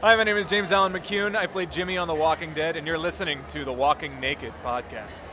Hi, my name is James Allen McCune. I played Jimmy on The Walking Dead, and you're listening to the Walking Naked podcast.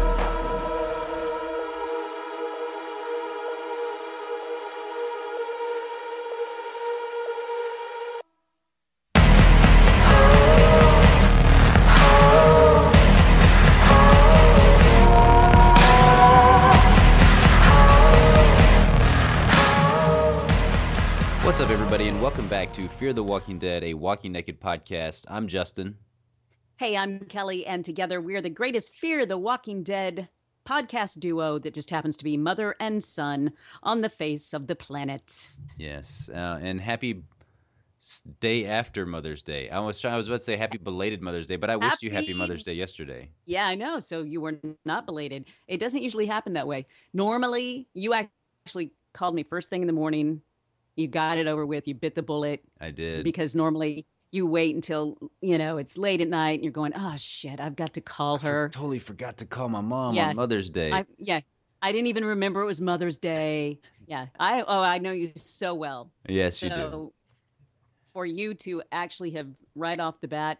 What's up, everybody, and welcome back to Fear the Walking Dead, a Walking Naked podcast. I'm Justin. Hey, I'm Kelly, and together we're the greatest Fear the Walking Dead podcast duo that just happens to be mother and son on the face of the planet. Yes, and happy day after Mother's Day. I was about to say happy belated Mother's Day, but I wished you happy Mother's Day yesterday. Yeah, I know. So you were not belated. It doesn't usually happen that way. Normally, you actually called me first thing in the morning. You got it over with. You bit the bullet. I did. Because normally you wait until, it's late at night and you're going, oh, shit, I've got to call her. Totally forgot to call my mom on Mother's Day. I didn't even remember it was Mother's Day. Yeah. I know you so well. Yes, you do. For you to actually have right off the bat,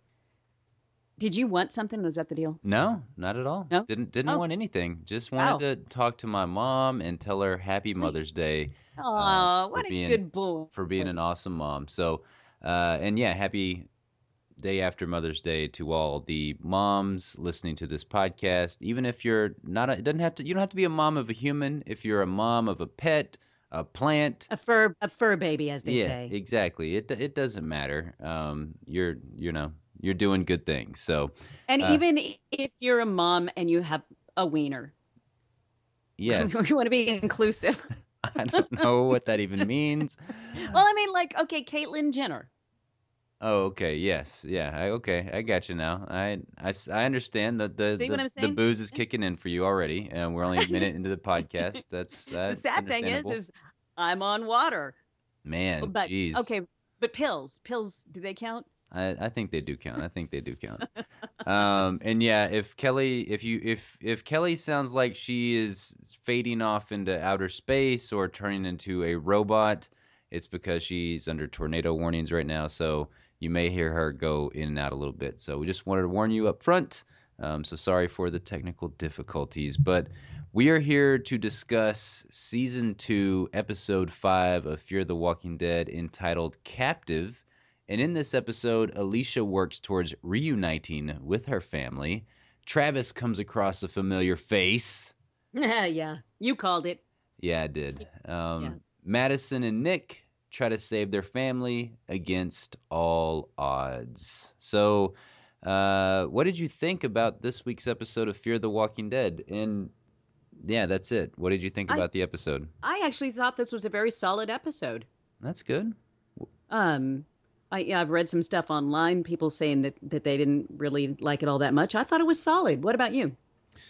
did you want something? Was that the deal? No, not at all. No? Didn't want anything. Just wanted to talk to my mom and tell her happy Sweet. Mother's Day. Oh, what a good boy. For being an awesome mom. So, happy day after Mother's Day to all the moms listening to this podcast. Even if you're not, you don't have to be a mom of a human. If you're a mom of a pet, a plant, a fur baby, as they say. Yeah, exactly. It doesn't matter. You're doing good things. So, and even if you're a mom and you have a wiener, yes, you want to be inclusive. I don't know what that even means. Well, I mean, Caitlyn Jenner. Oh, okay. Yes. Yeah. I got you now. I understand that See what I'm saying? the booze is kicking in for you already, and we're only a minute into the podcast. That's the sad thing is I'm on water. Man, geez. Okay, but pills, do they count? I think they do count. And yeah, if Kelly sounds like she is fading off into outer space or turning into a robot, it's because she's under tornado warnings right now. So you may hear her go in and out a little bit. So we just wanted to warn you up front. So sorry for the technical difficulties, but we are here to discuss Season 2, Episode 5 of Fear the Walking Dead, entitled Captive. And in this episode, Alicia works towards reuniting with her family. Travis comes across a familiar face. Yeah, you called it. Yeah, I did. Madison and Nick try to save their family against all odds. So, what did you think about this week's episode of Fear the Walking Dead? And yeah, that's it. What did you think about the episode? I actually thought this was a very solid episode. That's good. I've read some stuff online, people saying that they didn't really like it all that much. I thought it was solid. What about you?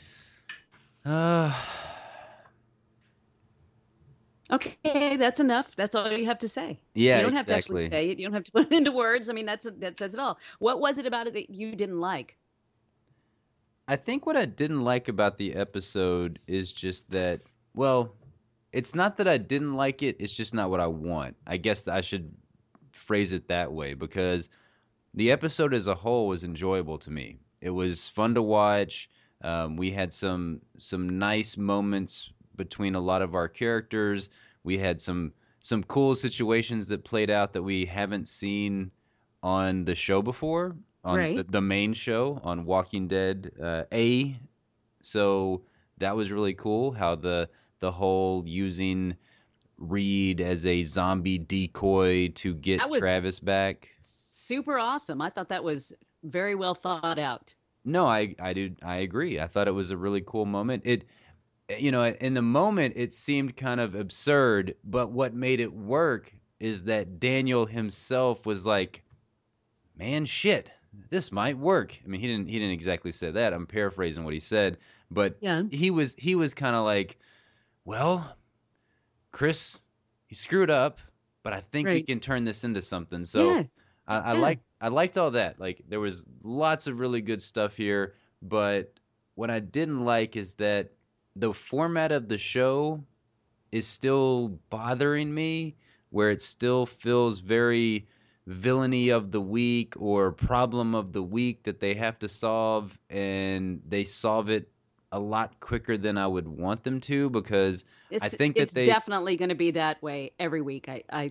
Okay, that's enough. That's all you have to say. Yeah, you don't have to actually say it. You don't have to put it into words. I mean, that says it all. What was it about it that you didn't like? I think what I didn't like about the episode is just that, well, it's not that I didn't like it. It's just not what I want. I guess I should phrase it that way, because the episode as a whole was enjoyable to me. It was fun to watch. We had some nice moments between a lot of our characters. We had some cool situations that played out that we haven't seen on the show before, on the main show, on Walking Dead A. So that was really cool, how the whole using Reed as a zombie decoy to get Travis back. Super awesome. I thought that was very well thought out. No, I agree. I thought it was a really cool moment. It, in the moment it seemed kind of absurd, but what made it work is that Daniel himself was like, man, shit, this might work. I mean, he didn't exactly say that. I'm paraphrasing what he said, but yeah, he was kind of like, well, Chris, he screwed up, but I think we can turn this into something. So yeah. I liked all that. Like, there was lots of really good stuff here, but what I didn't like is that the format of the show is still bothering me, where it still feels very, villainy of the week or problem of the week that they have to solve, and they solve it a lot quicker than I would want them to, because I think It's that they definitely going to be that way every week.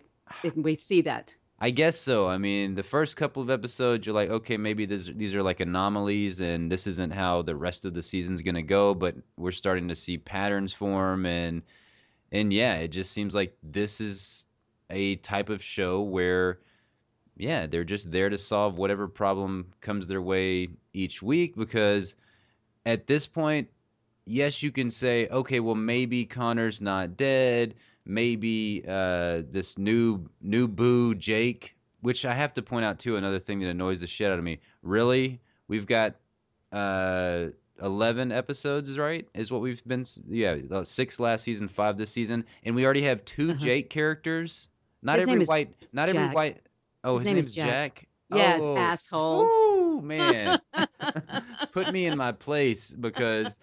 We see that. I guess so. I mean, the first couple of episodes, you're like, okay, maybe these are like anomalies, and this isn't how the rest of the season's gonna go. But we're starting to see patterns form, and yeah, it just seems like this is a type of show where, yeah, they're just there to solve whatever problem comes their way each week. Because at this point, yes, you can say, okay, well, maybe Connor's not dead. Maybe this new boo Jake, which I have to point out too, another thing that annoys the shit out of me. Really, we've got uh, 11 episodes, right? Is what we've been. Yeah, 6 last season, 5 this season, and we already have 2 Uh-huh. Jake characters. Not His every name is white. Not every Jack. white. Oh, His his name name is is Jack. Jack. Yeah, Oh, asshole. whoo, man. Put me in my place, because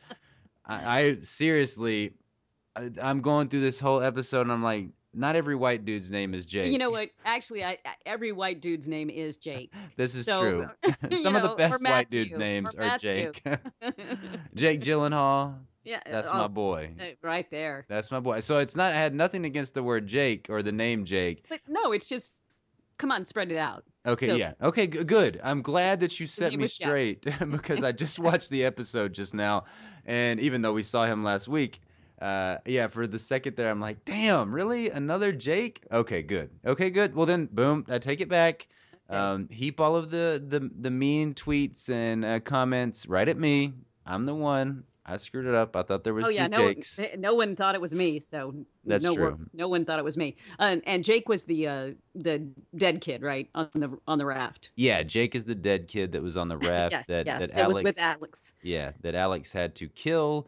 I seriously, I'm going through this whole episode and I'm like, not every white dude's name is You Jake. know what? Actually, every white dude's name is Jake. This is So, true. Some of the or best white dudes' Matthew, names or are Matthew. Jake. Jake Gyllenhaal. Yeah, That's my oh, boy. right there. That's my boy. So it's not. I had nothing against the word Jake or the name Jake. But no, it's just come on, spread it out. Okay, So yeah. Okay, good. I'm glad that you his set name me was Jack. straight, because I just watched the episode just now, and even though we saw him last week, yeah, for the second there, I'm like, damn, really? Another Jake? Okay, good. Okay, good. Well then, boom, I take it back. Okay. Heap all of the mean tweets and comments right at me. I'm the one. I screwed it up. I thought there was Oh yeah, 2 Jakes. no one thought it was me, so That's no true. worries. No one thought it was me. And Jake was the dead kid, right, on the raft. Yeah, Jake is the dead kid that was on the raft Yeah, that yeah. that It was with Alex, Alex. yeah, that Alex had to kill.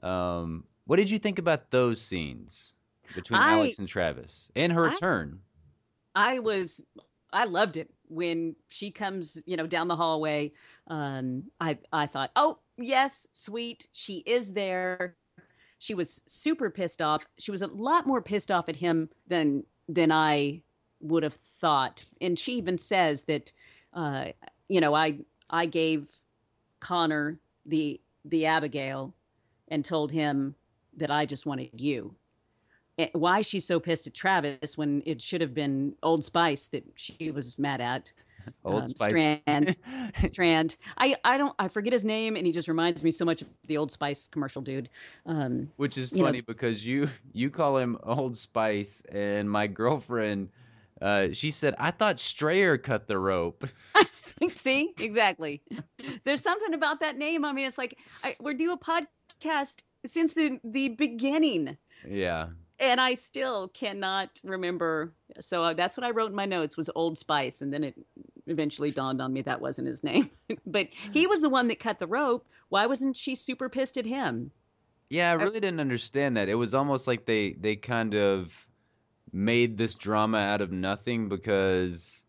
What did you think about those scenes between I Alex and Travis and her I return? I was I loved it when she comes, down the hallway. I thought, oh yes, sweet, she is there. She was super pissed off. She was a lot more pissed off at him than I would have thought. And she even says that, uh, I gave Connor the Abigail and told him that I just wanted you. Why she's so pissed at Travis when it should have been Old Spice that she was mad at. Old Spice. Strand. I forget his name, and he just reminds me so much of the Old Spice commercial dude. Which is You know, funny because you call him Old Spice, and my girlfriend, she said, I thought Strayer cut the rope. see, exactly. There's something about that name. I mean, it's like we're doing a podcast since the beginning, Yeah. and I still cannot remember. So that's what I wrote in my notes was Old Spice, and then it eventually dawned on me that wasn't his name. But he was the one that cut the rope. Why wasn't she super pissed at him? Yeah, I I- really didn't understand that. It was almost like they kind of made this drama out of nothing, because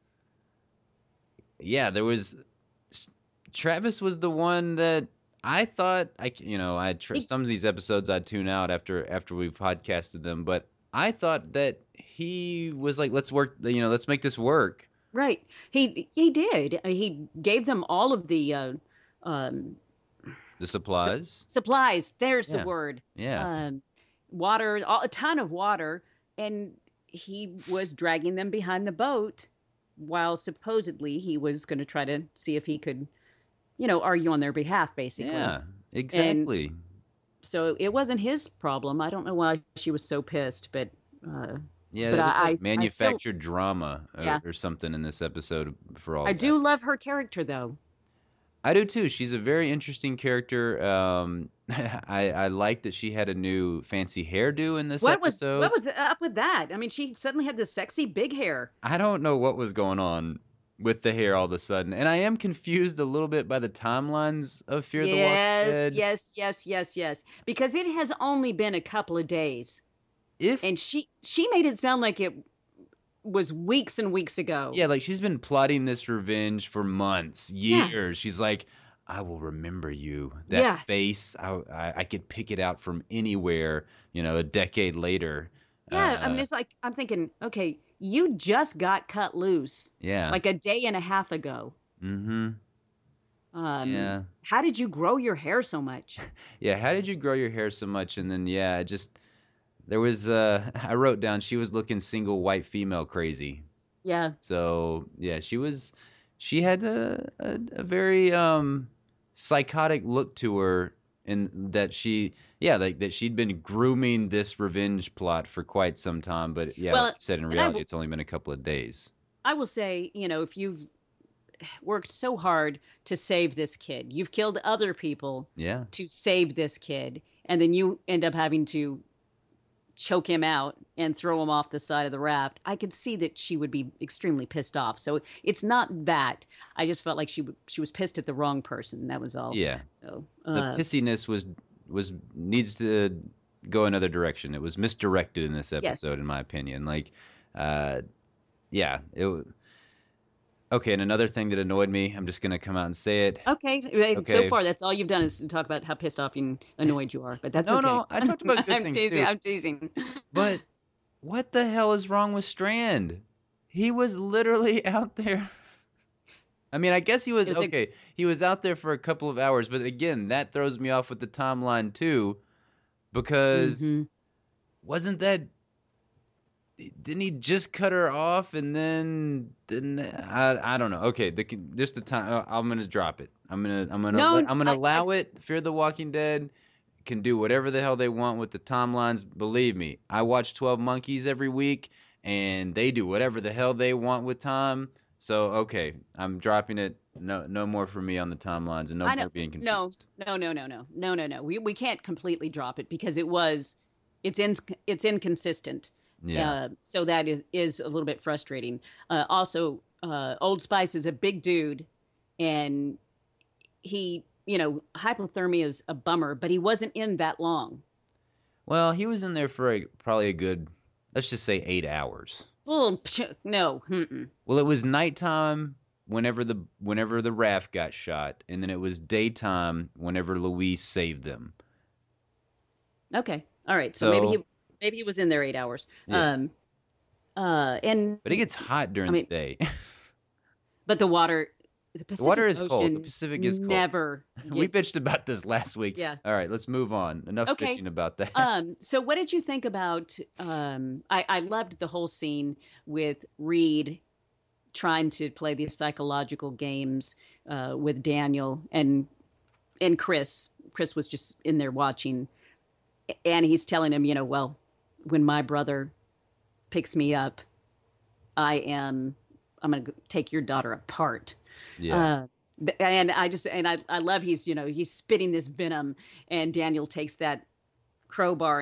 yeah, there was Travis was the one that I thought He, some of these episodes I'd tune out after we podcasted them, but I thought that he was like, let's work, let's make this work. right. He did. He gave them all of the um, The supplies. supplies. There's the Yeah. word. Yeah. Water, a ton of water, and he was dragging them behind the boat while supposedly he was going to try to see if he could, argue on their behalf, basically. Yeah. Exactly. So it wasn't his problem. I don't know why she was so pissed, but Yeah, but there was like I still manufactured drama yeah. or something in this episode for all I that. do love her character though. I do too. She's a very interesting character. I like that she had a new fancy hairdo in this episode. What was up with that? I mean, she suddenly had this sexy big hair. I don't know what was going on with the hair all of a sudden, and I am confused a little bit by the timelines of Fear the Walking Dead. Yes. Because it has only been a couple of days, If and she made it sound like it was weeks and weeks ago. Yeah, like she's been plotting this revenge for months, Yeah. years. She's like, I will remember you. That Yeah. face, I could pick it out from anywhere. A decade later. Yeah, I mean, Uh, it's like I'm thinking, okay, you just got cut loose Yeah. like a day and a half ago. Mm-hmm. Yeah. How did you grow your hair so much? Yeah. How did you grow your hair so much? And then, yeah, just there was. I wrote down she was looking single white female crazy. Yeah. So yeah, she was. She had a very psychotic look to her, in that like that she'd been grooming this revenge plot for quite some time. But yeah, like Well, you said, in and I reality, will it's only been a couple of days. I will say, if you've worked so hard to save this kid, you've killed other people Yeah. to save this kid, and then you end up having to choke him out and throw him off the side of the raft. I could see that she would be extremely pissed off. So it's not that. I just felt like she was pissed at the wrong person. That was all. Yeah. So The pissiness was needs to go another direction. It was misdirected in this yes. episode, in my opinion. Like, yeah. Okay, and another thing that annoyed me, I'm just gonna come out and say it. Okay. So Okay. far, that's all you've done is talk about how pissed off and annoyed you are. But that's No, okay. no, I talked about good I'm things teasing. too. I'm teasing. But what the hell is wrong with Strand? He was literally out there. I mean, I guess he was It was okay. He was out there for a couple of hours, but again, that throws me off with the timeline too, because Mhm. wasn't that didn't he just cut her off and then didn't I don't know. Okay, just the time I'm gonna drop it. No, I'm gonna allow it. Fear the Walking Dead can do whatever the hell they want with the timelines. Believe me, I watch 12 Monkeys every week, and they do whatever the hell they want with time. So okay, I'm dropping it. No, no more for me on the timelines, and no I know. more being No, confused. no. We can't completely drop it because it's inconsistent. Yeah. So that is a little bit frustrating. Also, Old Spice is a big dude, and hypothermia is a bummer, but he wasn't in that long. Well, he was in there for probably a good, let's just say 8 hours. Well, no. Well, it was nighttime whenever the raft got shot, and then it was daytime whenever Louise saved them. Okay. All right. So So maybe he was in there 8 hours. yeah, And but it gets hot during the day. but the The water Pacific is cold. The Ocean Pacific is cold. never We gets. bitched about this last week. Yeah. All right, let's move on. Enough Okay. bitching about that. So what did you think about I loved the whole scene with Reed trying to play these psychological games with Daniel and Chris. Chris was just in there watching, and he's telling him, well, when my brother picks me up, I'm going to take your daughter apart. Yeah. And I love he's spitting this venom, and Daniel takes that crowbar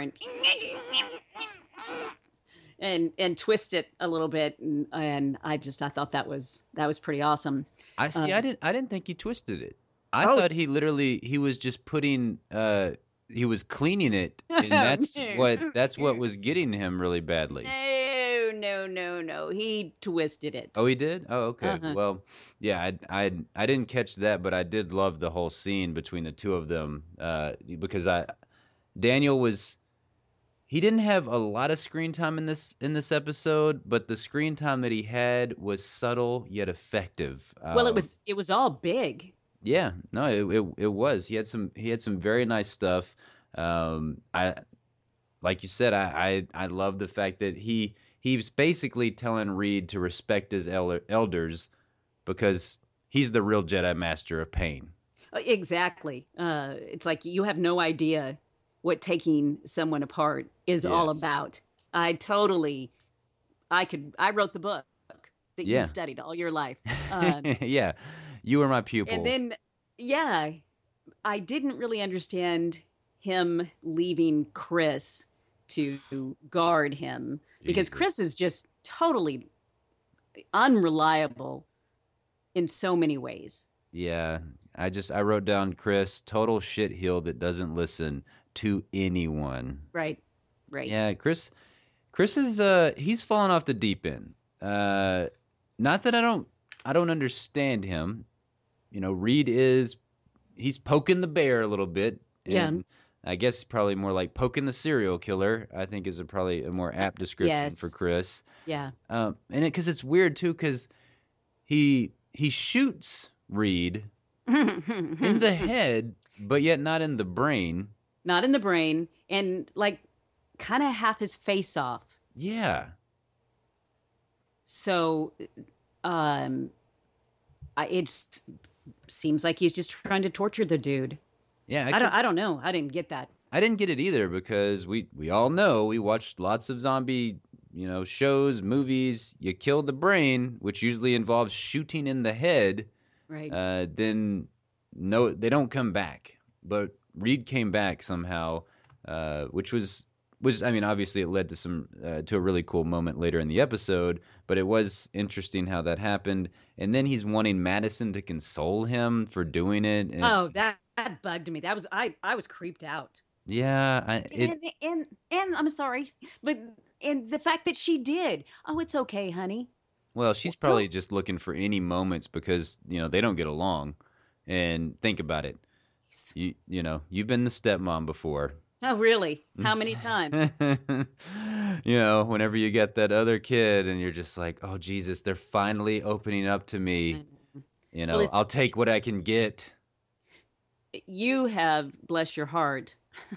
and twist it a little bit, and I thought that was pretty awesome. I see. I didn't think he twisted it. I Oh. thought he was just putting he was cleaning it, and that's what was getting him really badly. No. He twisted it. Oh, he did? Oh, okay. Uh-huh. Well, yeah, I didn't catch that, but I did love the whole scene between the two of them because Daniel he didn't have a lot of screen time in this episode, but the screen time that he had was subtle yet effective. Well, it was all big. Yeah, no, it was. He had some very nice stuff. I like you said, I love the fact that he's basically telling Reed to respect his elders because he's the real Jedi Master of pain. Exactly. It's like you have no idea what taking someone apart is all Yes. about. I wrote the book that Yeah. you studied all your life. Yeah, you were my pupil. And then, yeah, I didn't really understand him leaving Chris to guard him because Jesus. Chris is just totally unreliable in so many ways. Yeah, I wrote down Chris, total shitheel that doesn't listen to anyone. Right. Yeah, Chris is he's fallen off the deep end. Not that I don't understand him. Reed he's poking the bear a little bit. And Yeah. I guess probably more like poking the serial killer, I think is probably a more apt description for Yes. Chris. Yeah. And because it's weird too, because he shoots Reed in the head, but yet not in the brain. Not in the brain, and like kind of half his face off. Yeah, So, um, it seems like he's just trying to torture the dude. yeah. I don't know. I didn't get that. I didn't get it either because we all know we watched lots of zombie shows, movies. You kill the brain, which usually involves shooting in the head. Right. Then no, they don't come back. But Reed came back somehow, which was I mean obviously it led to some to a really cool moment later in the episode. But it was interesting how that happened. And then he's wanting Madison to console him for doing it. And Oh, that bugged me. That was I was creeped out. yeah, And I'm sorry, but and the fact that she did. Oh, it's okay, honey. well, she's So, probably just looking for any moments because they don't get along. And think about it. You've been the stepmom before. oh, really? How many times? Whenever you get that other kid and you're just like, "Oh Jesus, they're finally opening up to me." Well, I'll take what I can get. you have, bless your heart,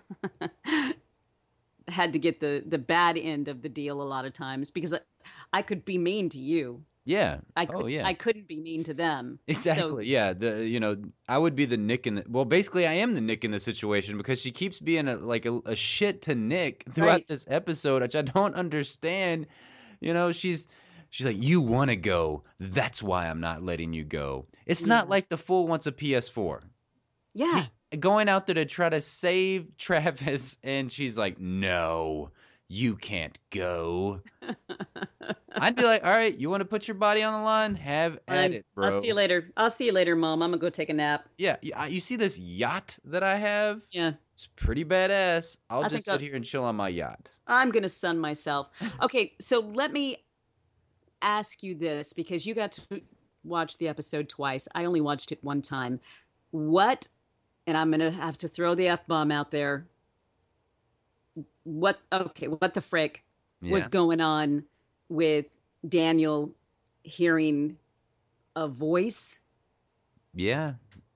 had to get the bad end of the deal a lot of times because I could be mean to you. Yeah. I Oh could yeah. I couldn't be mean to them. Exactly. Yeah. I would be the Nick in the well, basically I am the Nick in the situation because she keeps being a shit to Nick throughout Right. this episode, which I don't understand. She's like, "You want to go. That's why I'm not letting you go." It's not Yeah. like the fool wants a PS4. Yeah. He's going out there to try to save Travis and she's like, "No. You can't go." I'd be like, "All right, you want to put your body on the line? Have at Fine. it, I'll see you bro." later. I'll see you later, Mom. I'm gonna go take a nap. Yeah, you see this yacht that I have? Yeah. It's pretty badass. I'll I just think sit here and chill on my yacht. I'm gonna sun myself. Okay, so let me ask you this because you got to watch the episode twice. I only watched it one time. What, and I'm gonna have to throw the F bomb out there. What the frick was Yeah. going on with Daniel hearing a voice? Yeah.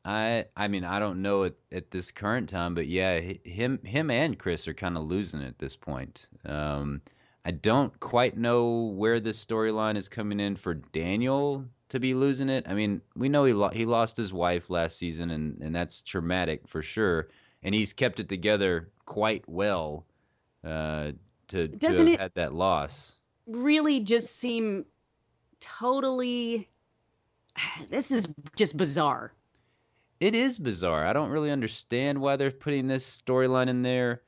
I mean, I don't know at this current time, but yeah, him and Chris are kind of losing it at this point. I don't quite know where the storyline is coming in for Daniel to be losing it. I mean, we know he lost his wife last season, and that's traumatic for sure. And he's kept it together quite well uh, to Doesn't have it had that loss. really just seem totally? This is just bizarre. It is bizarre. I don't really understand why they're putting this storyline in there.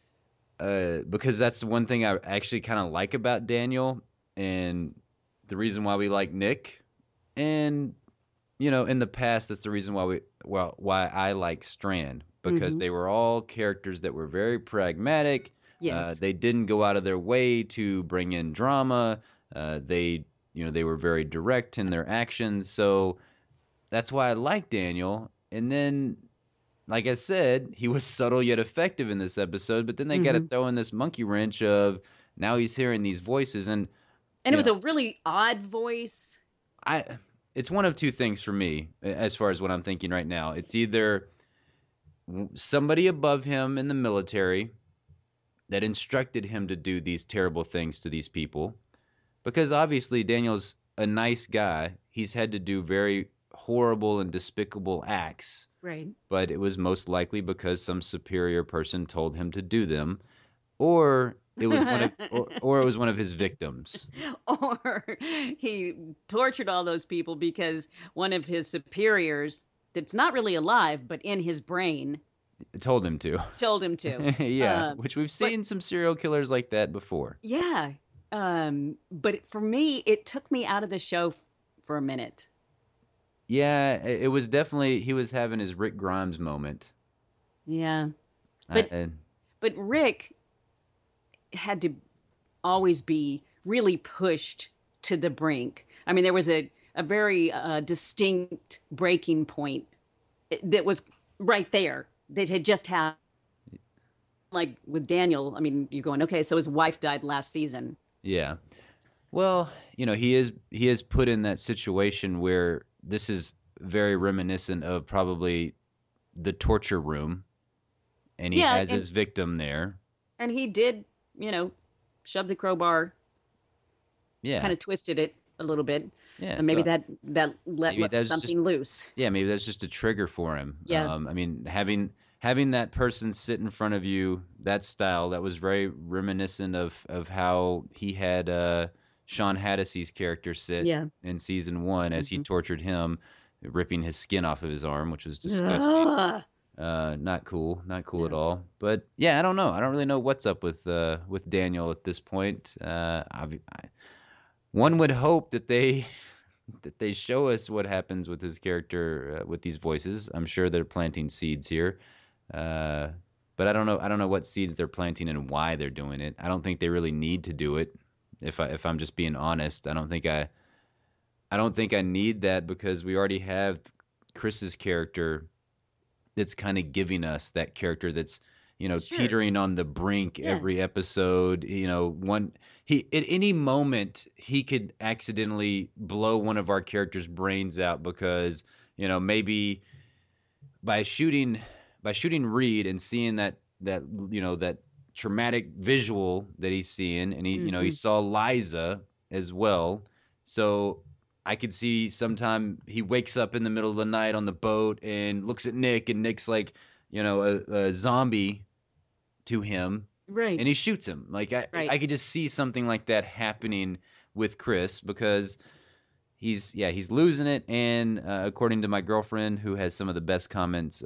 Because that's the one thing I actually kind of like about Daniel, and the reason why we like Nick. And in the past, that's the reason why I like Strand because Hmm. they were all characters that were very pragmatic. Yes. They didn't go out of their way to bring in drama. They were very direct in their actions. So that's why I like Daniel. And then, like I said, he was subtle yet effective in this episode. But then they got to Hmm. throw in this monkey wrench of now he's hearing these voices, and And it you was know, a really odd voice. I. It's one of two things for me as far as what I'm thinking right now. It's either somebody above him in the military that instructed him to do these terrible things to these people, because obviously Daniel's a nice guy. He's had to do very horrible and despicable acts, Right. but it was most likely because some superior person told him to do them, or it was or it was one of his victims. Or he tortured all those people because one of his superiors that's not really alive but in his brain Told him to. told him to. Yeah, um, which we've but seen some serial killers like that before. yeah, but for me it took me out of the show for a minute. Yeah, it was definitely he was having his Rick Grimes moment. Yeah, I, but but Rick had to always be really pushed to the brink. I mean, there was a very distinct breaking point that was right there that had just happened. Like with Daniel, I mean, you're going, okay, so his wife died last season. yeah. Well, he is put in that situation where this is very reminiscent of probably the torture room, and he Yeah, has his victim there. and he did, you know, shove the crowbar, Yeah, kind of twisted it a little bit, yeah. and maybe So that maybe let that's just something loose. yeah, maybe that's just a trigger for him. Yeah, I mean, having that person sit in front of you, that style, that was very reminiscent of how he had Sean Haddis's character sit yeah. in season one as he Hmm. tortured him, ripping his skin off of his arm, which was disgusting. Ugh. Not cool, not cool at No. all. But yeah, I don't know. I don't really know what's up with Daniel at this point. One would hope that they that they show us what happens with his character with these voices. I'm sure they're planting seeds here, uh, but I don't know. I don't know what seeds they're planting and why they're doing it. I don't think they really need to do it. If I'm just being honest, I don't think I need that because we already have Chris's character that's kind of giving us that character that's Sure. teetering on the brink Yeah. every episode. One he at any moment he could accidentally blow one of our characters' brains out because maybe by shooting Reed and seeing that traumatic visual that he's seeing, and he Hmm. saw Liza as well. So I could see sometime he wakes up in the middle of the night on the boat and looks at Nick, and Nick's like, a zombie to him, Right. and he shoots him. Like Right. I could just see something like that happening with Chris because he's losing it, and according to my girlfriend, who has some of the best comments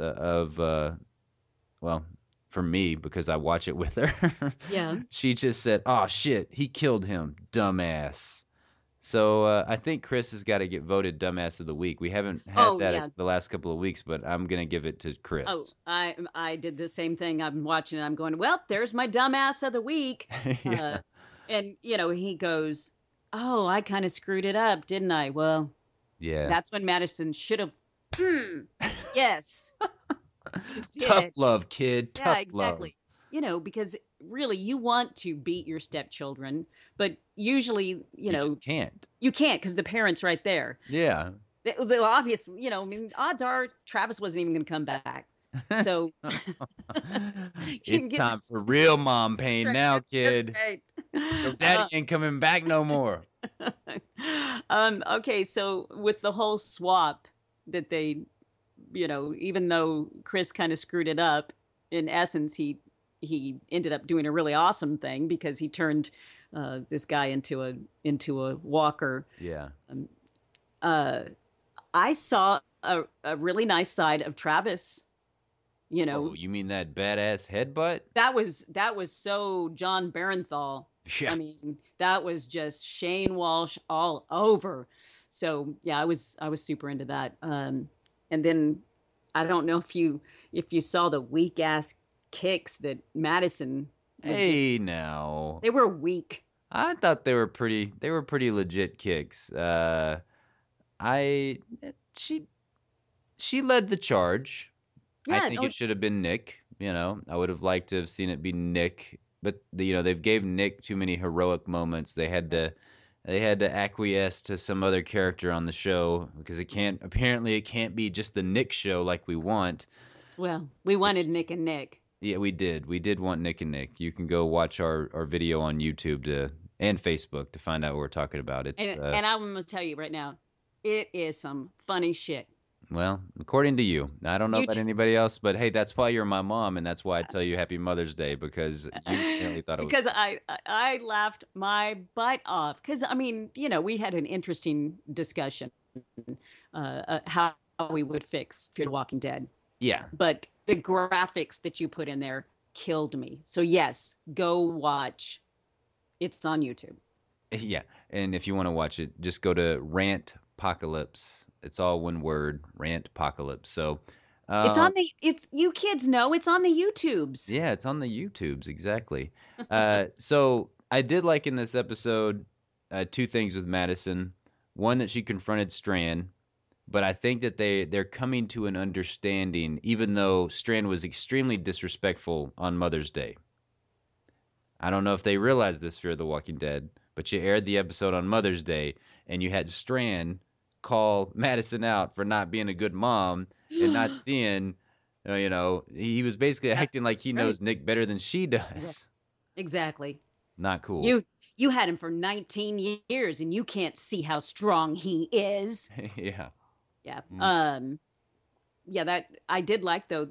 well, for me because I watch it with her, Yeah. she just said, "Oh shit, he killed him, dumbass." So I think Chris has got to get voted dumbass of the week. We haven't had Oh that yeah. the last couple of weeks, but I'm gonna give it to Oh, Chris. I did the same thing. I'm watching it. I'm going, well, there's my dumbass of the week. Yeah, Uh, and he goes, oh, I kind of screwed it up, didn't I? Well, yeah. that's when Madison should have. Hmm. Yes, you Tough did. love, kid. Yeah, Tough love. exactly. Because really you want to beat your stepchildren, but usually, You just can't. you can't because the parents right there. Yeah. They obviously, I mean, odds are Travis wasn't even going to come back. So you can It's get time for real mom that's pain right. now, That's kid. right. Your daddy ain't coming back no more. Okay, so with the whole swap that they, even though Chris kind of screwed it up, in essence, he ended up doing a really awesome thing because he turned this guy into a walker. Yeah. Um, uh, I saw a really nice side of Travis. You Oh, know, you mean that badass headbutt? that was so John Barenthal. Yeah. I mean, that was just Shane Walsh all over. So yeah, I was super into that. And then I don't know if you saw the weak ass kicks that Madison was giving. Hey now. They were weak. I thought they were pretty legit kicks. I she she led the charge. I Yeah, think no, it should have been Nick. I would have liked to have seen it be Nick, but they've gave Nick too many heroic moments. They had to acquiesce to some other character on the show because it can't be just the Nick show like we want. well, we wanted Which Nick and Nick. Yeah, we did. We did want Nick and Nick. You can go watch our video on YouTube and Facebook to find out what we're talking about. It's And I'm gonna tell you right now, it is some funny shit. well, according to you. I don't know You about anybody else, but hey, that's why you're my mom, and that's why I tell you Happy Mother's Day because you apparently thought it was because I laughed my butt off because I mean we had an interesting discussion how we would fix Fear the Walking Dead, yeah. but the graphics that you put in there killed me. So yes, go watch. It's on YouTube. Yeah, and if you want to watch it, just go to Rant Apocalypse. It's all one word, Rant Apocalypse. So, It's um, on the it's you kids know it's on the YouTubes. yeah, it's on the YouTubes exactly. So I did like in this episode two things with Madison. One that she confronted Strand, but I think that they're coming to an understanding, even though Strand was extremely disrespectful on Mother's Day. I don't know if they realize this, Fear of the Walking Dead, but you aired the episode on Mother's Day, and you had Strand call Madison out for not being a good mom and not seeing, he was basically Yeah, acting like he right. knows Nick better than she Exa- does. Exactly. Not cool. You had him for 19 years and you can't see how strong he is. Yeah. Yeah. Mm. Yeah, that I did like though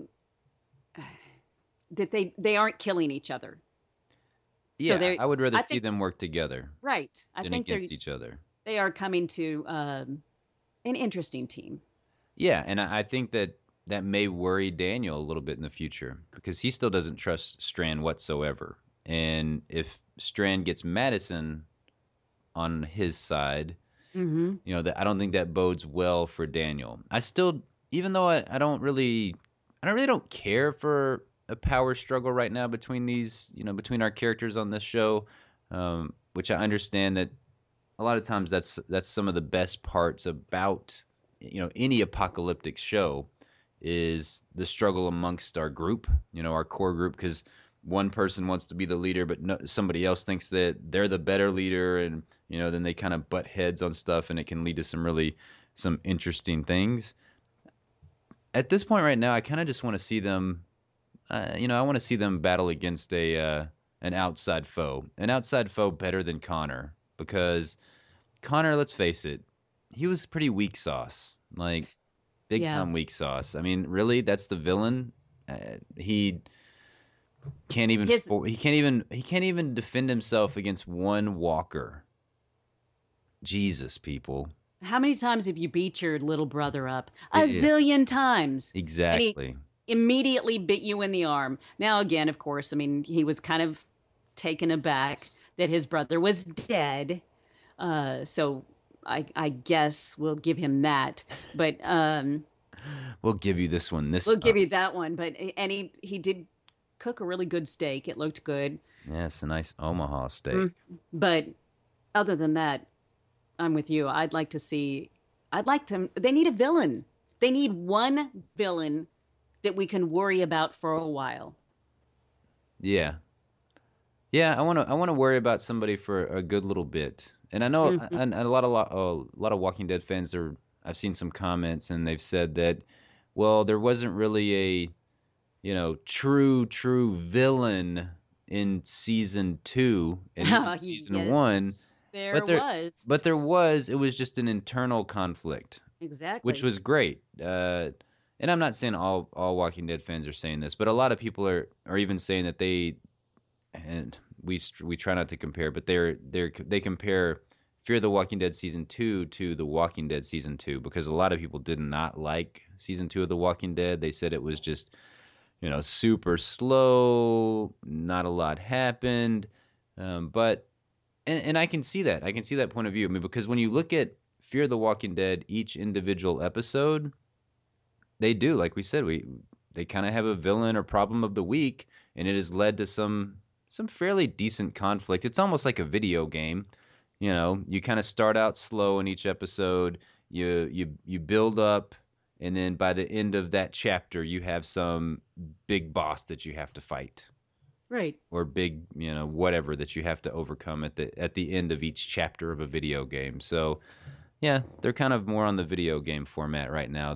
that they aren't killing each other. So Yeah, they're I would rather I see think them work together right. I than think against each other. they are coming to an interesting team. Yeah, and I think that may worry Daniel a little bit in the future because he still doesn't trust Strand whatsoever. And if Strand gets Madison on his side, Mm-hmm. that I don't think that bodes well for Daniel. I still, even though I really don't care for a power struggle right now between between our characters on this show, which I understand that a lot of times that's some of the best parts about any apocalyptic show is the struggle amongst our group, our core group, because one person wants to be the leader, but no, somebody else thinks that they're the better leader, and then they kind of butt heads on stuff, and it can lead to some interesting things. At this point right now, I kind of just want to see them. I want to see them battle against an outside foe better than Connor, because Connor, let's face it, he was pretty weak sauce, like big Yeah. time weak sauce. I mean, really, that's the villain. He can't even His he can't even defend himself against one walker. Jesus, people. How many times have you beat your little brother up? A Yeah, zillion times. And he exactly. immediately bit you in the arm. Now, again, of course, I mean, he was kind of taken aback that his brother was dead. So I guess we'll give him that. But We'll give you this one this we'll give time. you that one. But and he did cook a really good steak. It looked good. Yes, a nice Omaha steak. Mm. But other than that, I'm with you. I'd like to see. I'd like them. They need a villain. They need one villain that we can worry about for a while. Yeah, yeah. I want to worry about somebody for a good little bit. And I know Mhm. a lot of Walking Dead fans are. I've seen some comments, and they've said that, well, there wasn't really a true villain in season 2 and even season 1, Yes, there but there was. but there was it was just an internal conflict, which Exactly. was great. And I'm not saying all Walking Dead fans are saying this, but a lot of people are even saying that and we try not to compare, but they compare Fear the Walking Dead season 2 to The Walking Dead season 2, because a lot of people did not like season 2 of The Walking Dead. They said it was just super slow, not a lot happened. But and I can see that. I can see that point of view. I mean, because when you look at Fear the Walking Dead, each individual episode, they do, like we said, they kind of have a villain or problem of the week, and it has led to some fairly decent conflict. It's almost like a video game. You kind of start out slow in each episode. You build up, and then by the end of that chapter, you have some big boss that you have to fight, Right. or big, whatever that you have to overcome at the end of each chapter of a video game. So yeah, they're kind of more on the video game format right now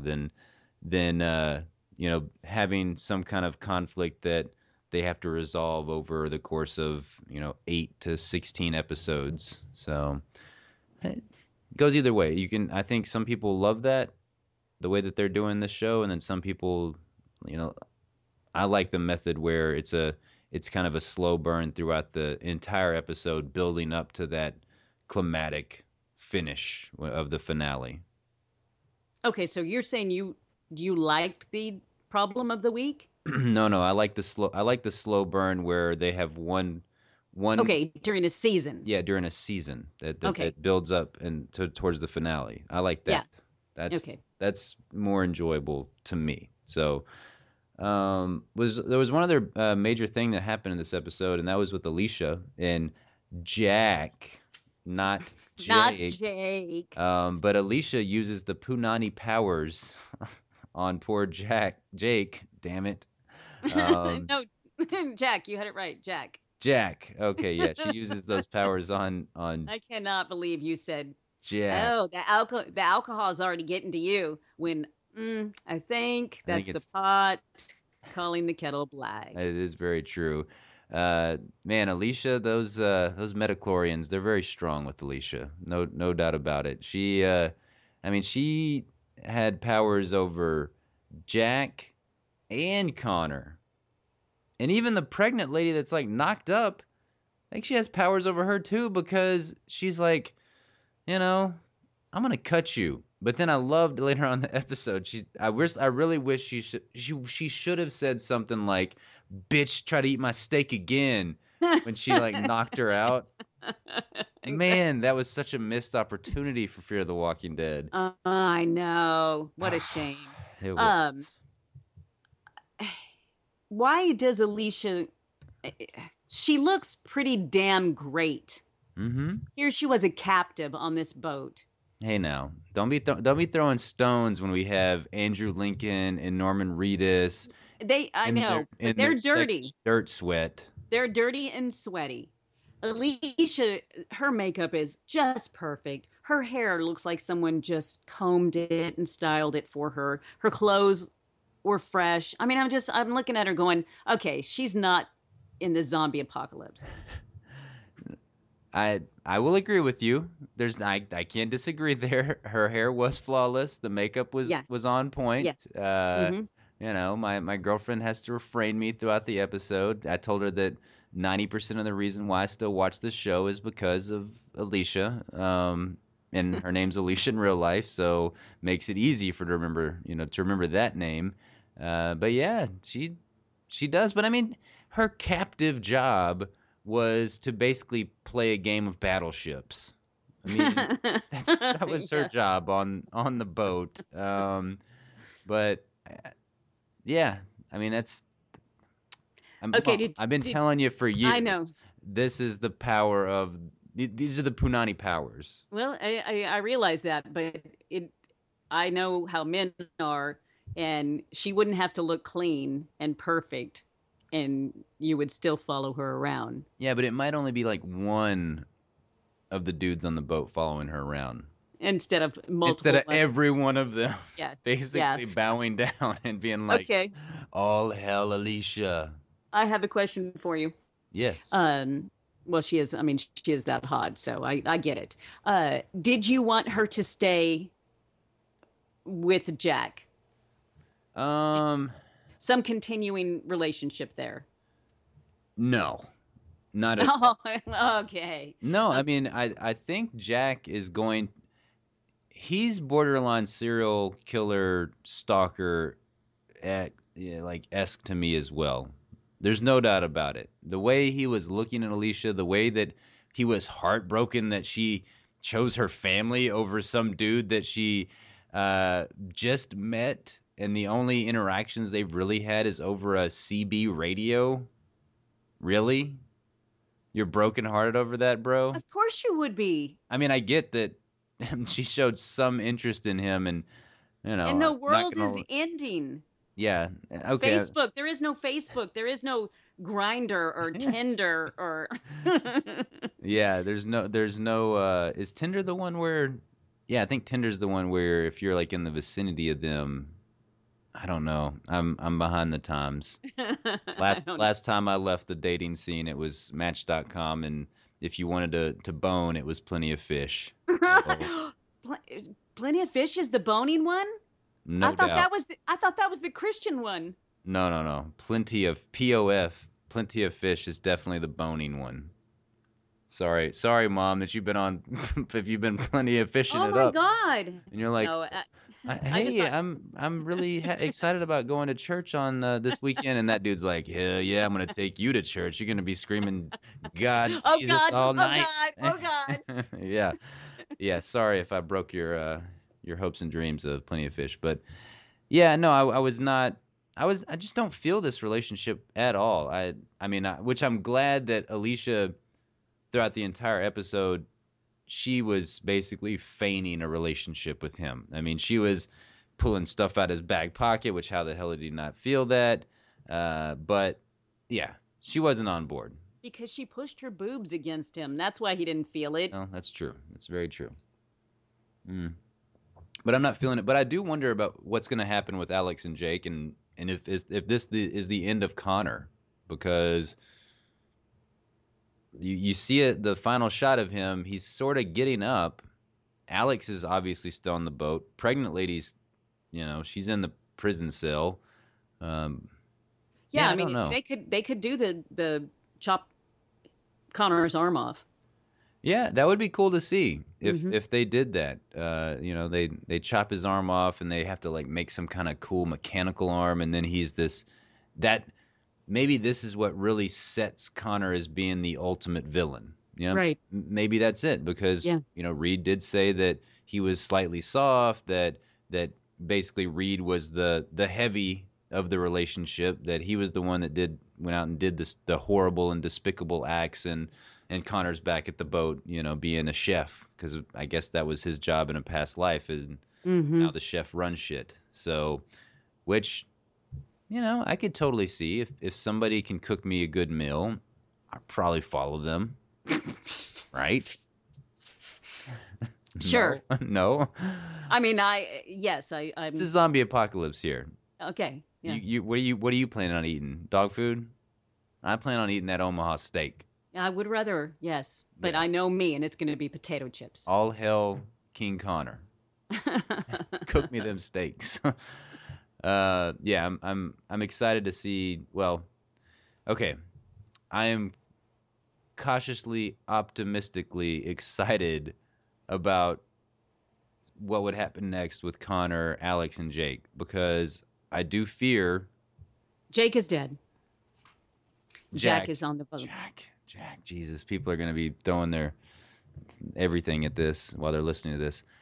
than having some kind of conflict that they have to resolve over the course of 8 to 16 episodes. So it goes either way. I think some people love that, the way that they're doing this show, and then some people, you know, I like the method where it's kind of a slow burn throughout the entire episode, building up to that climatic finish of the finale. Okay, so you're saying you liked the problem of the week? No, I like the slow burn where they have one Okay, during a season. yeah, during a season that Okay. builds up and towards the finale. I like Yeah. that. That's Okay. that's more enjoyable to me. So, there was one other major thing that happened in this episode, and that was with Alicia and Jack, not Not Jake. Jake. But Alicia uses the Punani powers on poor Jake. Damn it. Um, No, Jack, you had it right. Jack. Jack. Okay, yeah, she uses those powers on I cannot believe you said, Jack. "Oh, the alcohol is already getting to you." When I think I think that's the it's pot calling the kettle black. it is very true. Man, Alicia, those metachlorians, they're very strong with Alicia. No doubt about it. I mean, she had powers over Jack and Connor, and even the pregnant lady that's like knocked up. I think she has powers over her too because she's like, you know, I'm gonna cut you. But then I loved later on in the episode. I really wish she should have said something like, "Bitch, try to eat my steak again," when she like knocked her out. Man, that was such a missed opportunity for Fear of the Walking Dead. I know. What a shame. It Um, was. why does Alicia? She looks pretty damn great. Mm-hmm. Here she was a captive on this boat. Hey now, don't be throwing stones when we have Andrew Lincoln and Norman Reedus I know, but in they're their sexy dirty. dirt sweat. They're dirty and sweaty. Alicia, her makeup is just perfect. Her hair looks like someone just combed it and styled it for her. Her clothes were fresh. I mean, I'm looking at her going, okay, she's not in the zombie apocalypse. I will agree with you. I can't disagree there. Her hair was flawless. The makeup Yeah, was on yeah. point. Hmm. My girlfriend has to refrain me throughout the episode. I told her that 90% of the reason why I still watch this show is because of Alicia. And her name's Alicia in real life, so makes it easy for her to remember that name. But yeah, she does. But I mean, her captive job was to basically play a game of battleships. I mean, that was her Yes. job on the boat. But yeah, I mean Okay, I've been did telling you for I know. years. This is the power of these are the Punani powers. Well, I realize that, but I know how men are, and she wouldn't have to look clean and perfect, and you would still follow her around Yeah, but it might only be like one of the dudes on the boat following her around. instead of Instead multiple of ones. every one of them Yeah, yeah. basically bowing down and being like, Okay, all hell, Alicia. I have a question for you. Yes. Um, well, she is. I mean, she is that hot, so I get it. Did you want her to stay with Jack? Um, Some continuing relationship there? no, not at Oh, all. okay. No, I Okay. mean, I think Jack is going. He's borderline serial killer stalker at yeah, like esque to me as well. There's no doubt about it. The way he was looking at Alicia, the way that he was heartbroken that she chose her family over some dude that she just met, and the only interactions they've really had is over a CB radio. Really? You're brokenhearted over that, bro? Of course you would be. I mean, I get that she showed some interest in him, and And the I'm not world is gonna. ending. Yeah, okay. Facebook. There is no Facebook. There is no Grinder or Tinder or. Yeah, there's no is Tinder the one where yeah, I think Tinder's the one where if you're like in the vicinity of them, I don't know. I'm behind the times. I Last don't last time I left the dating scene, it was Match.com, and if you wanted to bone, it was Plenty of Fish. So, know. Plenty of Fish is the boning one. no doubt. I thought that was the Christian one. No. Plenty of POF, Plenty of Fish is definitely the boning one. Sorry, mom, that you've been on if you've been plenty of fishing Oh it my up, God. and you're like, No, I just Hey, thought. I'm really excited about going to church on this weekend, and that dude's like, hell yeah, I'm gonna take you to church. You're gonna be screaming, God, Oh Jesus God. all Oh night. God. Oh God. Yeah, yeah. Sorry if I broke your hopes and dreams of Plenty of Fish, but yeah, no, I was not. I just don't feel this relationship at all. I mean, which I'm glad that Alicia throughout the entire episode she was basically feigning a relationship with him. I mean, she was pulling stuff out his back pocket, which how the hell did he not feel that? But yeah, she wasn't on board. Because she pushed her boobs against him. That's why he didn't feel it. No, that's true. That's very true. But I'm not feeling it. But I do wonder about what's going to happen with Alex and Jake, and if this is the end of Connor, because you see it, the final shot of him, he's sort of getting up. Alex is obviously still on the boat. Pregnant lady's, she's in the prison cell. Yeah, I don't mean, know. they could do the chop Connor's arm off. Yeah, that would be cool to see Mm-hmm. if they did that. They chop his arm off and they have to like make some kind of cool mechanical arm, and then he's that. Maybe this is what really sets Connor as being the ultimate villain. Right. Maybe that's it, because Yeah. Reed did say that he was slightly soft, that basically Reed was the heavy of the relationship, that he was the one that went out and did the horrible and despicable acts, and Connor's back at the boat, being a chef, because I guess that was his job in a past life, and Mm-hmm. now the chef runs shit. So, which I could totally see if somebody can cook me a good meal, I'd probably follow them, right? Sure. No. I mean, I'm It's a zombie apocalypse here. okay. Yeah. What are you planning on eating? Dog food? I plan on eating that Omaha steak. I would rather, yes, but Yeah. I know me, and it's going to be potato chips. All hell King Connor. Cook me them steaks. Yeah, I'm excited to see. Well, okay, I am cautiously optimistically excited about what would happen next with Connor, Alex, and Jake, because I do fear Jake is dead. Jack Jack is on the boat. Jack. Jesus, people are going to be throwing their everything at this while they're listening to this.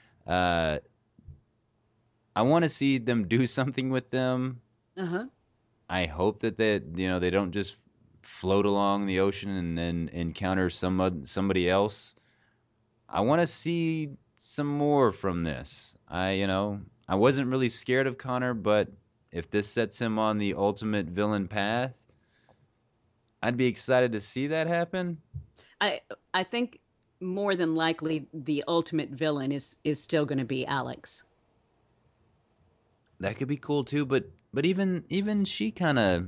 I want to see them do something with them. Uh-huh. I hope that they don't just float along the ocean and then encounter somebody else. I want to see some more from this. I wasn't really scared of Connor, but if this sets him on the ultimate villain path, I'd be excited to see that happen. I think more than likely the ultimate villain is still going to be Alex. That could be cool too, but even she kind of,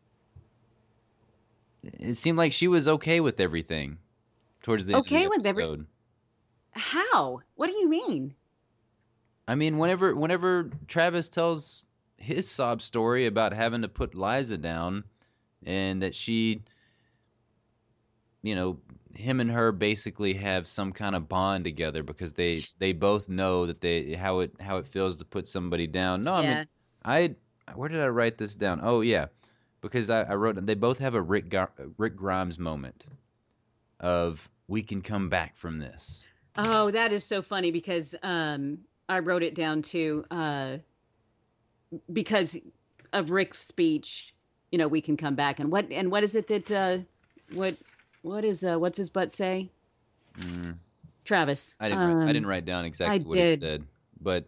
it seemed like she was okay with everything towards the end of the Okay with every episode. How? What do you mean? I mean, whenever Travis tells his sob story about having to put Liza down, and that she, him and her basically have some kind of bond together because they both know that how it feels to put somebody down. No, I mean, Yeah. I where did I write this down? Oh yeah, because I wrote they both have a Rick Grimes moment of, we can come back from this. Oh, that is so funny because I wrote it down too because of Rick's speech. We can come back, and what is it that what's his butt say? Mm, Travis. I didn't write down exactly what he did. said, but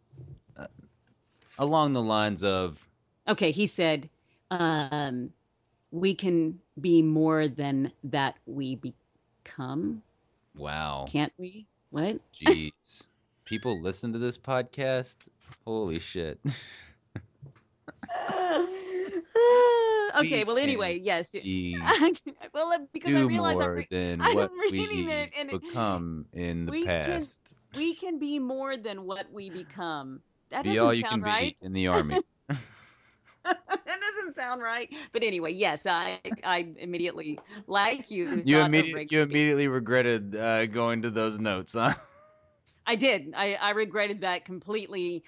along the lines of, Okay, he said, "We can be more than that we become, wow, can't we?" What? jeez, people listen to this podcast. Holy shit. Okay. We Well, anyway, yes. be Well, because I do realize more than I'm what reading we it, and become in the we can past. we can be more than what we become. That Be all doesn't you can sound be right. in the army. That doesn't sound right. But anyway, yes, I immediately, like you, You thought of Rick's speech. immediately regretted going to those notes, huh? I did. I regretted that completely.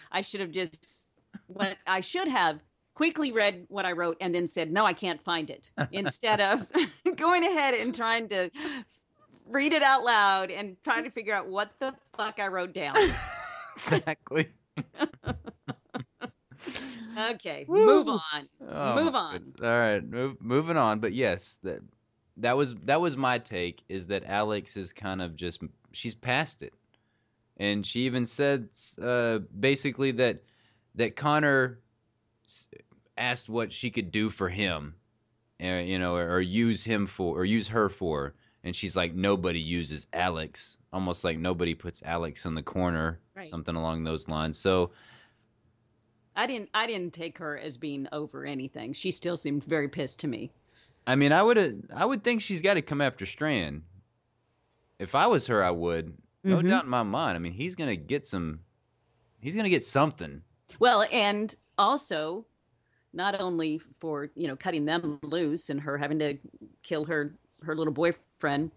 I should have quickly read what I wrote and then said, no, I can't find it, instead of going ahead and trying to read it out loud and trying to figure out what the fuck I wrote down. Exactly. Okay, Woo. move on. Oh, Move my on. goodness. All right, moving on. But yes, that was my take, is that Alex is kind of just, she's past it, and she even said basically that Connor asked what she could do for him, or use him for, or use her for. And she's like, nobody uses Alex. Almost like nobody puts Alex in the corner, Right. something along those lines. So I didn't take her as being over anything. She still seemed very pissed to me. I mean, I would think she's got to come after Strand. If I was her, I would. No doubt in my mind. I mean, he's gonna get something. Well, and also, not only for cutting them loose and her having to kill her little boyfriend.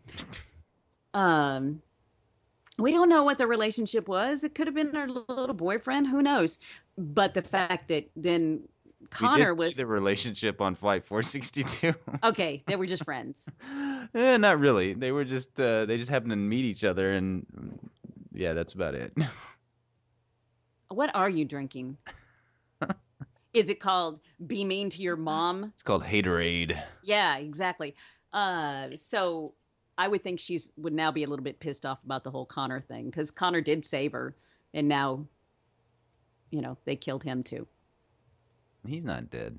We don't know what the relationship was. It could have been her little boyfriend. Who knows? But the fact that then Connor was the relationship on Flight 462. Okay, they were just friends. Not really. They were just they just happened to meet each other, and yeah, that's about it. What are you drinking? Is it called Be Mean to Your Mom? It's called Haterade. Yeah, exactly. So I would think would now be a little bit pissed off about the whole Connor thing, because Connor did save her, and now, they killed him too. He's not dead.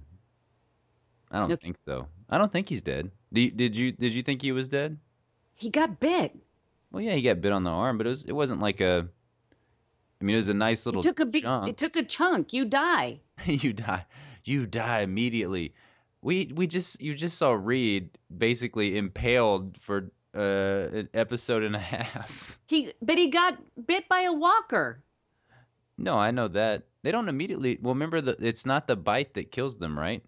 I don't think so. I don't think he's dead. Did you think he was dead? He got bit. Well, yeah, he got bit on the arm, but it wasn't like a. I mean, it was a nice little chunk. It took a chunk. You die. You die immediately. You just saw Reed basically impaled for an episode and a half. But he got bit by a walker. No, I know that. They don't immediately. Well, remember it's not the bite that kills them, right?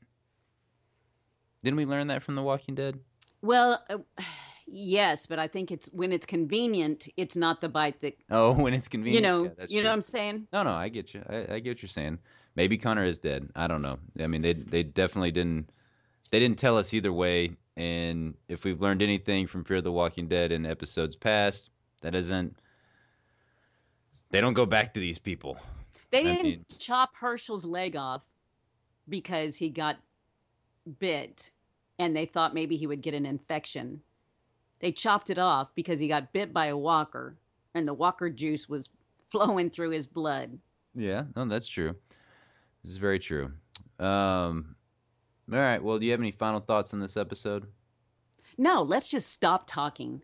Didn't we learn that from The Walking Dead? Well, yes, but I think it's when it's convenient. It's not the bite that. Oh, when it's convenient. Yeah, that's you true. know what I'm saying? No, I get you. I get what you're saying. Maybe Connor is dead. I don't know. I mean, they definitely didn't. They didn't tell us either way. And if we've learned anything from Fear the Walking Dead in episodes past, that isn't. They don't go back to these people. They didn't chop Herschel's leg off because he got bit and they thought maybe he would get an infection. They chopped it off because he got bit by a walker and the walker juice was flowing through his blood. Yeah, no, that's true. This is very true. All right, well, do you have any final thoughts on this episode? No, let's just stop talking.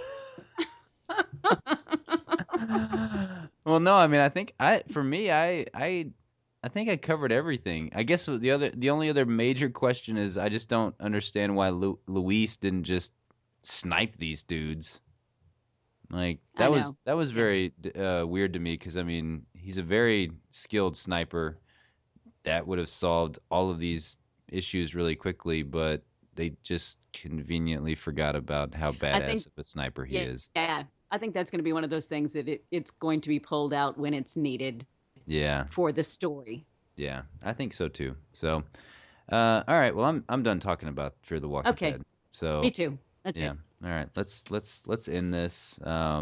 Well, no, I mean, I think I think I covered everything. I guess the only other major question is I just don't understand why Luis didn't just snipe these dudes. Like that was very weird to me, because I mean, he's a very skilled sniper that would have solved all of these issues really quickly, but they just conveniently forgot about how badass of a sniper he is. Yeah. I think that's going to be one of those things that it's going to be pulled out when it's needed. Yeah. For the story. Yeah, I think so too. So, all right. Well, I'm done talking about Fear the Walking Dead. So me too. That's it. All right. Let's end this.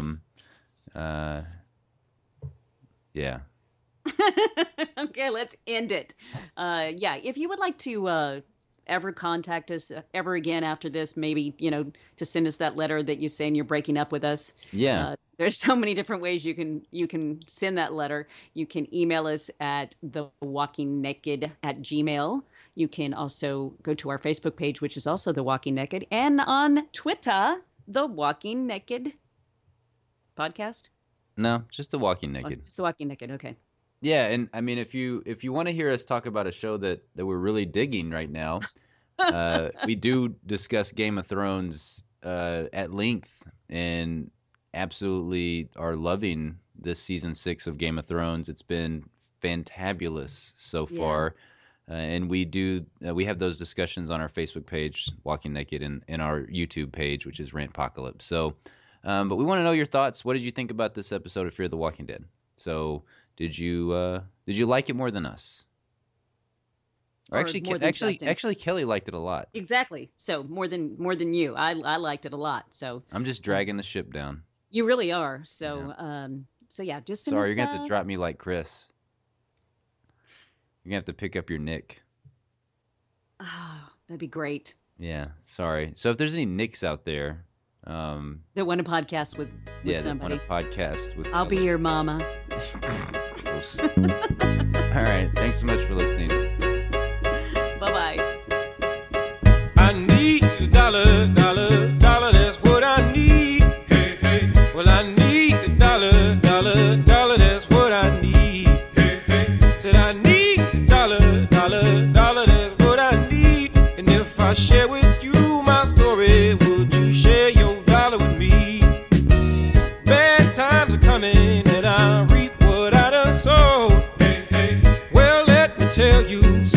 Yeah. Okay, let's end it. Yeah, if you would like to ever contact us ever again after this, maybe, to send us that letter that you're saying you're breaking up with us. Yeah. There's so many different ways you can send that letter. You can email us at thewalkingnaked@gmail.com. You can also go to our Facebook page, which is also The Walking Naked, and on Twitter, The Walking Naked Podcast. No, just The Walking Naked. Just The Walking Naked. Okay. Yeah, and I mean, if you want to hear us talk about a show that we're really digging right now, we do discuss Game of Thrones at length, and absolutely are loving this season 6 of Game of Thrones. It's been fantabulous so far, and we have those discussions on our Facebook page, Walking Naked, and our YouTube page, which is Rantpocalypse. So, but we want to know your thoughts. What did you think about this episode of Fear the Walking Dead? So. Did you like it more than us? Or actually, Kelly liked it a lot. Exactly. So more than you. I liked it a lot. So I'm just dragging the ship down. You really are. So yeah. Just sorry, you're gonna have to drop me like Chris. You're gonna have to pick up your Nick. Oh, that'd be great. Yeah. Sorry. So if there's any Nicks out there. That want a podcast with somebody. That want a podcast with. I'll be your mama. All right. Thanks so much for listening. Bye-bye. a dollar, dollar, dollar, that's what I need. Hey, hey. Well, I need a dollar, dollar, dollar, that's what I need. Hey, hey. Said I need a dollar, dollar, dollar, that's what I need. And if I share with you my story, would you share your dollar with me? Bad times are coming and I reap what I done sowed. Hey, hey. Well, let me tell you